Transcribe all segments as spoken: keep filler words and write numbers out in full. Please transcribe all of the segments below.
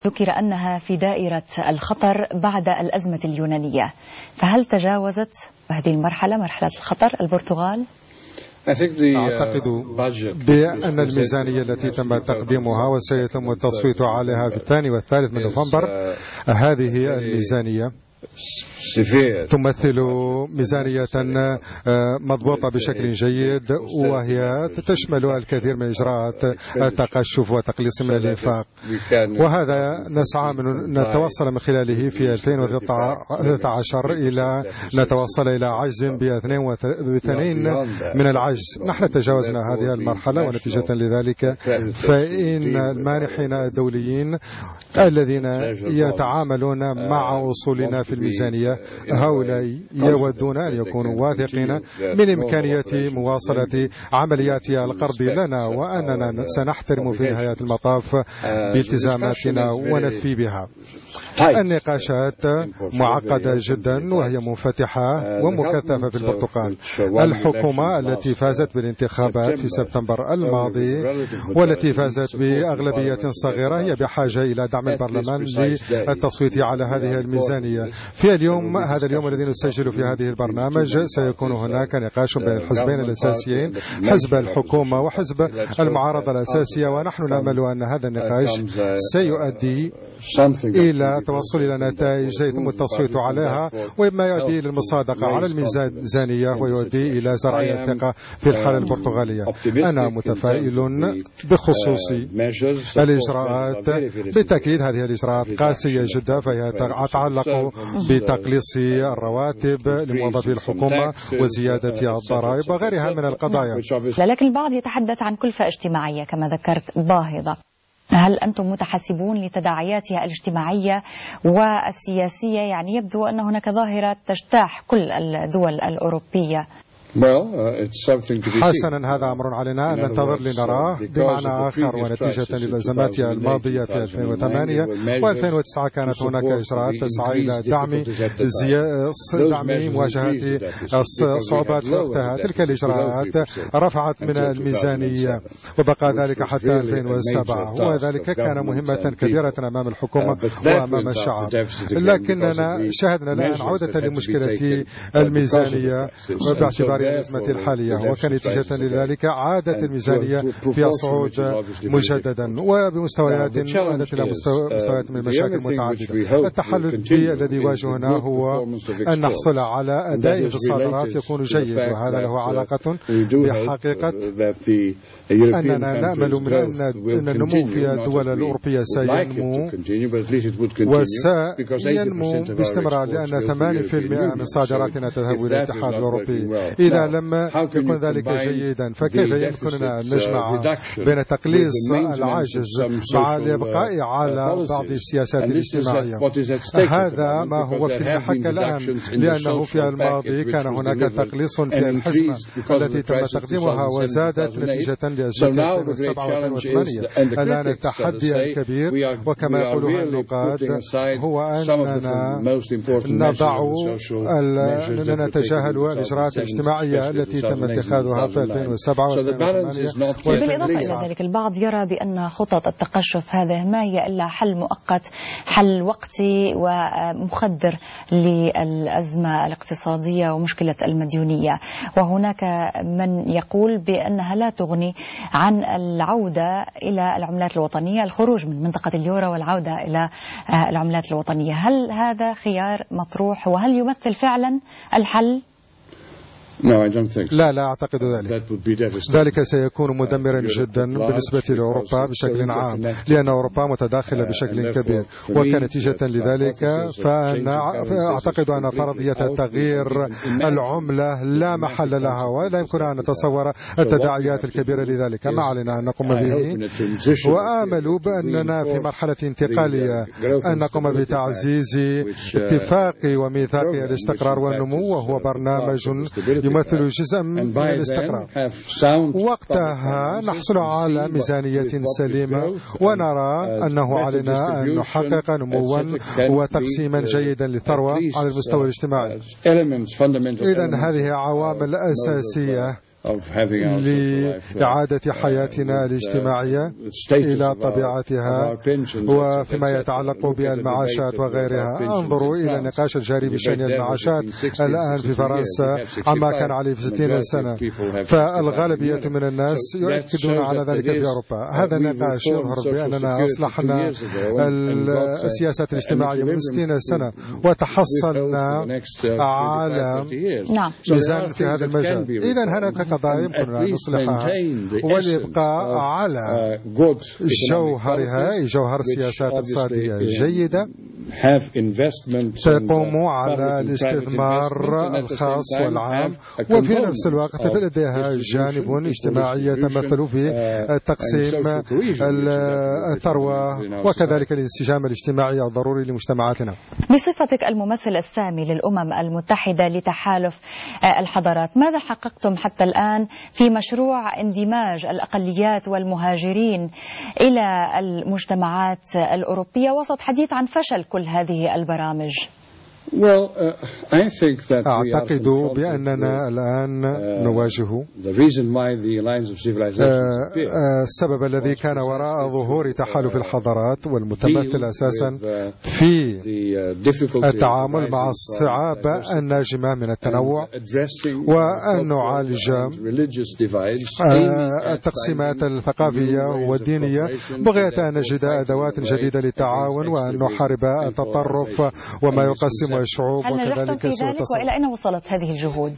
ذكر أنها في دائرة الخطر بعد الأزمة اليونانية، فهل تجاوزت هذه المرحلة مرحلة الخطر البرتغال؟ أعتقد بأن الميزانية التي تم تقديمها وسيتم التصويت عليها في الثاني والثالث من نوفمبر، هذه الميزانية تمثل ميزانية مضبوطة بشكل جيد، وهي تشمل الكثير من إجراءات التقشف وتقليص من الإنفاق، وهذا نسعى من نتوصل من خلاله في ألفين وثلاثة عشر إلى نتوصل إلى عجز باثنين من العجز. نحن تجاوزنا هذه المرحلة، ونتيجة لذلك فإن المانحين الدوليين الذين يتعاملون مع أصولنا في الميزانية هؤلاء يودون أن يكونوا واثقين من إمكانية مواصلة عمليات القرض لنا، وأننا سنحترم في نهاية المطاف بالتزاماتنا ونفي بها. النقاشات معقدة جدا وهي منفتحة ومكثفة في البرتغال. الحكومة التي فازت بالانتخابات في سبتمبر الماضي والتي فازت بأغلبية صغيرة هي بحاجة إلى دعم البرلمان للتصويت على هذه الميزانية. في اليوم هذا اليوم الذي نسجل في هذه البرنامج سيكون هناك نقاش بين الحزبين الأساسيين، حزب الحكومة وحزب المعارضة الأساسية، ونحن نأمل أن هذا النقاش سيؤدي إلى توصل إلى نتائج سيتم التصويت عليها، وما يؤدي للمصادقة على الميزانية ويؤدي إلى زرع الثقة في الحالة البرتغالية. أنا متفائل بخصوص الإجراءات. بالتأكيد هذه الإجراءات قاسية جدا، فهي تتعلق بتقليص الرواتب لموظفي الحكومة وزيادة الضرائب وغيرها من القضايا. لكن البعض يتحدث عن كلفة اجتماعية كما ذكرت باهظة. هل أنتم متحسبون لتداعياتها الاجتماعية والسياسية؟ يعني يبدو أن هناك ظاهرة تجتاح كل الدول الأوروبية. حسنا، هذا أمر علينا أن ننتظر لنراه. بمعنى آخر، ونتيجة للأزمات الماضية في ألفين وثمانية وألفين وتسعة كانت هناك إجراءات تسعى إلى دعم دعم مواجهة الصعوبات في وقتها. تلك الإجراءات رفعت من الميزانية وبقى ذلك حتى ألفين وسبعة، وذلك كان مهمة كبيرة أمام الحكومة وأمام الشعب. لكننا شاهدنا الآن عودة لمشكلة الميزانية باعتبار الأزمة الحالية، وكان نتيجة لذلك عادت الميزانية في الصعود مجددا وبمستويات عادت إلى مستويات من المشاكل المتعددة. التحل الذي يواجهنا هو أن نحصل على أداء في الصادرات يكون جيد، وهذا له علاقة بحقيقة أننا نأمل من أن النمو في الدول الأوروبية سينمو وسينمو باستمرار، لأن ثمانين بالمئة من صادراتنا تذهب إلى الاتحاد الأوروبي. إذا لم يكن ذلك جيدا فكيف يمكننا أن نجمع بين تقليص العجز مع الإبقاء على بعض السياسات الاجتماعية؟ هذا ما هو في المحك الآن، لأنه في الماضي كان هناك تقليص في الحزمة التي تم تقديمها وزادت نتيجة لأزمة ألفين وسبعة وألفين وثمانية. الآن التحدي الكبير وكما يقولها النقاد هو أننا نضع أننا نتجاهل الإجراءات الاجتماعية التي تم اتخاذها في ألفين وسبعة وألفين وثمانية. بالإضافة إلى ذلك البعض يرى بأن خطط التقشف هذه ما هي إلا حل مؤقت، حل وقتي ومخدر للأزمة الاقتصادية ومشكلة المديونية، وهناك من يقول بأنها لا تغني عن العودة إلى العملات الوطنية، الخروج من منطقة اليورو والعودة إلى العملات الوطنية. هل هذا خيار مطروح، وهل يمثل فعلا الحل؟ لا لا أعتقد ذلك. ذلك سيكون مدمرا جدا بالنسبة لأوروبا بشكل عام، لأن أوروبا متداخلة بشكل كبير، وكنتيجة لذلك فأنا أعتقد أن فرضية تغيير العملة لا محل لها، ولا يمكن أن نتصور التداعيات الكبيرة لذلك. ما علينا أن نقوم به، وآمل بأننا في مرحلة انتقالية أن نقوم بتعزيز اتفاق وميثاق الاستقرار والنمو، وهو برنامج يمثل جزءا من الاستقرار. وقتها نحصل على ميزانية سليمة، ونرى أنه علينا أن نحقق نموا وتقسيما جيدا للثروة على المستوى الاجتماعي. إذن هذه عوامل أساسية لإعادة حياتنا الاجتماعية إلى طبيعتها، وفيما يتعلق بالمعاشات وغيرها انظروا إلى النقاش الجاري بشأن المعاشات الآن في فرنسا عما كان عليه في ستين سنة، فالغالبية من الناس يؤكدون على ذلك في أوروبا. هذا النقاش يظهر بأننا أصلحنا السياسات الاجتماعية من ستين سنة وتحصلنا على ميزان في هذا المجال. إذن هناك قضايا يمكن أن نصلحها والإبقاء على جوهرها، جوهر سياسات اقتصادية جيدة تقوم على الاستثمار الخاص والعام، وفي نفس الوقت لديها جانب اجتماعي يتمثل في تقسيم الثروة وكذلك الانسجام الاجتماعي الضروري لمجتمعاتنا. بصفتك الممثل السامي للأمم المتحدة لتحالف الحضارات، ماذا حققتم حتى الآن في مشروع اندماج الأقليات والمهاجرين إلى المجتمعات الأوروبية وسط حديث عن فشل كل هذه البرامج؟ أعتقد بأننا الآن نواجه السبب الذي كان وراء ظهور تحالف الحضارات، والمتمثل أساسا في التعامل مع الصعاب الناجمة من التنوع، وأن نعالج التقسيمات الثقافية والدينية بغية أن نجد أدوات جديدة للتعاون، وأن نحارب التطرف وما يقسم الشعوب. هل نجحتم في ذلك وإلى أين وصلت هذه الجهود؟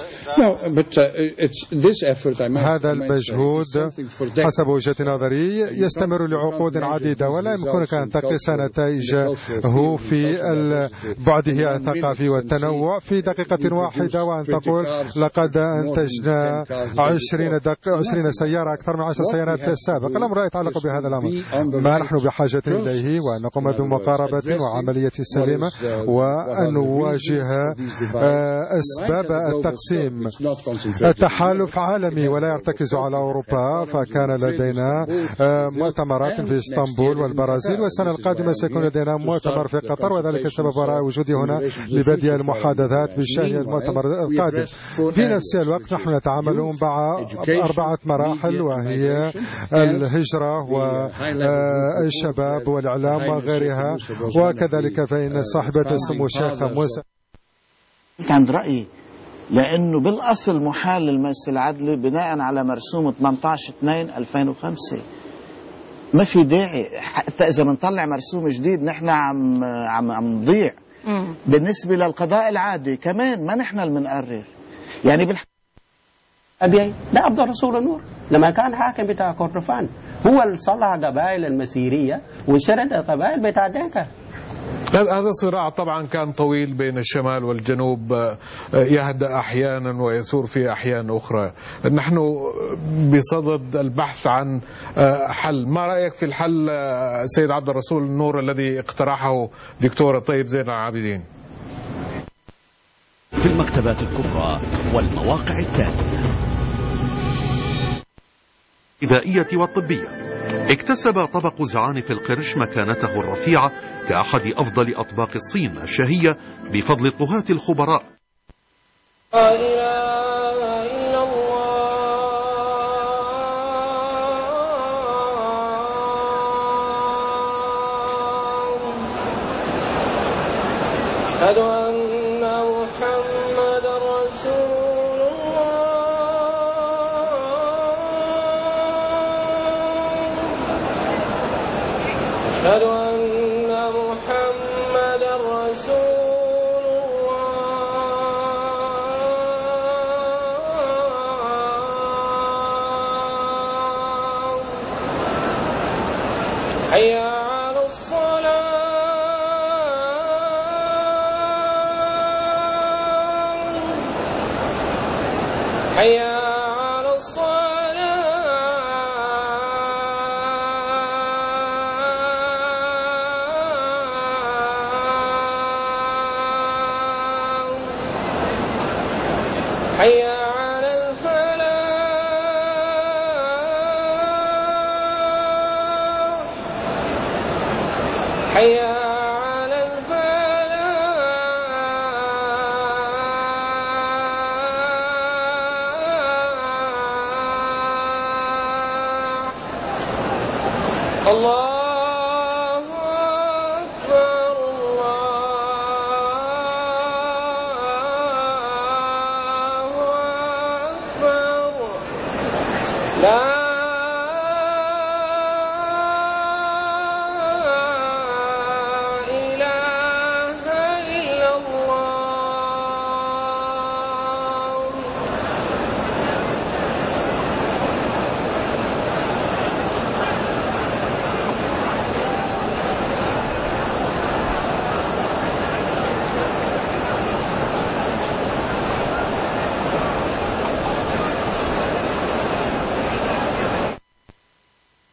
هذا المجهود حسب وجهة نظري يستمر لعقود عديدة، ولا يمكنك أن تقيس نتائجه في بعده الثقافي والتنوع في دقيقة واحدة وأن تقول لقد أنتجنا عشرين عشرين سيارة أكثر من عشر سيارات في السابق. الأمر يتعلق بهذا الأمر. ما نحن بحاجة إليه وأن نقوم بمقاربة وعملية سليمة، وأن نواجه أسباب التقسيم. التحالف عالمي ولا يرتكز على أوروبا، فكان لدينا مؤتمرات في اسطنبول والبرازيل، والسنة القادمة سيكون لدينا مؤتمر في قطر، وذلك السبب وراء وجودي هنا لبدء المحادثات بشأن المؤتمر القادم. في نفس الوقت نحن نتعامل مع أربعة مراحل، وهي الهجرة والشباب والإعلام وغيرها، وكذلك فإن صاحبة السمو الشيخ موسى كان رأيي لأنه بالأصل محال للمجلس العدلي بناء على مرسوم ثمانية عشر اثنين ألفين وخمسة. ما في داعي حتى إذا بنطلع مرسوم جديد نحن عم عم عم نضيع. بالنسبة للقضاء العادي كمان ما نحن اللي بنقرر. يعني بالح... أبي ده عبد الرسول النور لما كان حاكم بتاع كردفان هو اللي صلح قبائل المسيرية وشرد القبائل بتاع دينكا. هذا الصراع طبعا كان طويل بين الشمال والجنوب، يهدأ أحيانا ويثور في أحيان أخرى. نحن بصدد البحث عن حل. ما رأيك في الحل سيد عبد الرسول النور الذي اقترحه دكتور طيب زين العابدين؟ في المكتبات الكبرى والمواقع التالية الغذائية والطبية. اكتسب طبق زعانف القرش مكانته الرفيعة كأحد أفضل أطباق الصين الشهية بفضل طهاة الخبراء. لا إله إلا الله أشهد أن محمدا رسول الله أشهد أن محمدا رسول الله حي على الصلاة حي على الصلاة حي على الفلاح حي على الفلاح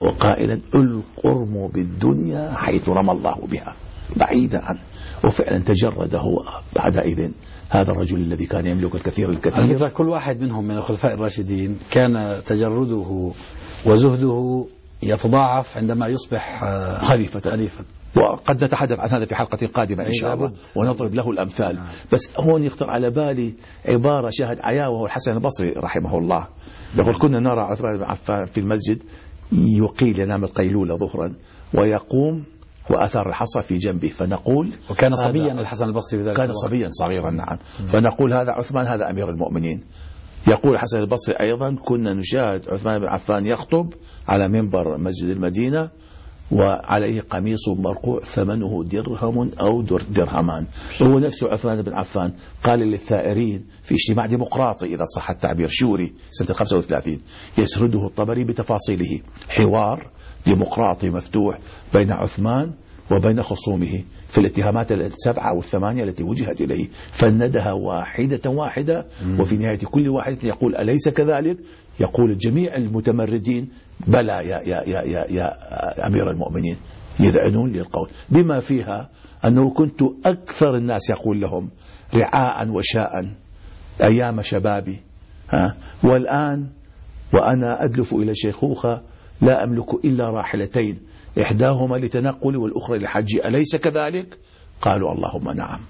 وقائلا القرم بالدنيا حيث رمى الله بها بعيدا عنه. وفعلا تجرد هو بعدئذ هذا الرجل الذي كان يملك الكثير الكثير. كل واحد منهم من الخلفاء الراشدين كان تجرده وزهده يتضاعف عندما يصبح خليفة. خليفة. وقد نتحدث عن هذا في حلقة قادمة إن شاء الله ونضرب له الأمثال. نعم. بس هون يخطر على بالي عبارة شاهد عياه وهو الحسن البصري رحمه الله يقول كنا نرى عثمان بن عفان في المسجد يقيل ينام القيلولة ظهرا ويقوم وأثر الحصى في جنبه فنقول وكان صبيا الحسن البصري بذلك كان صبيا صغيرا. نعم. فنقول هذا عثمان هذا أمير المؤمنين. يقول الحسن البصري أيضا كنا نشاهد عثمان بن عفان يخطب على منبر مسجد المدينة وعليه قميص مرقوع ثمنه درهم أو درهمان. هو نفسه عثمان بن عفان قال للثائرين في اجتماع ديمقراطي إذا صح التعبير شوري سنة خمسة وثلاثين يسرده الطبري بتفاصيله حوار ديمقراطي مفتوح بين عثمان وبين خصومه في الاتهامات السبعة والثمانية التي وجهت إليه فندها واحدة واحدة وفي نهاية كل واحد يقول أليس كذلك؟ يقول جميع المتمردين بلى يا, يا, يا, يا, يا أمير المؤمنين يذعنون للقول بما فيها أنه كنت أكثر الناس يقول لهم رعاء وشاء أيام شبابي ها والآن وأنا أدلف إلى الشيخوخة لا أملك إلا راحلتين إحداهما لتنقل والأخرى لحج أليس كذلك؟ قالوا اللهم نعم.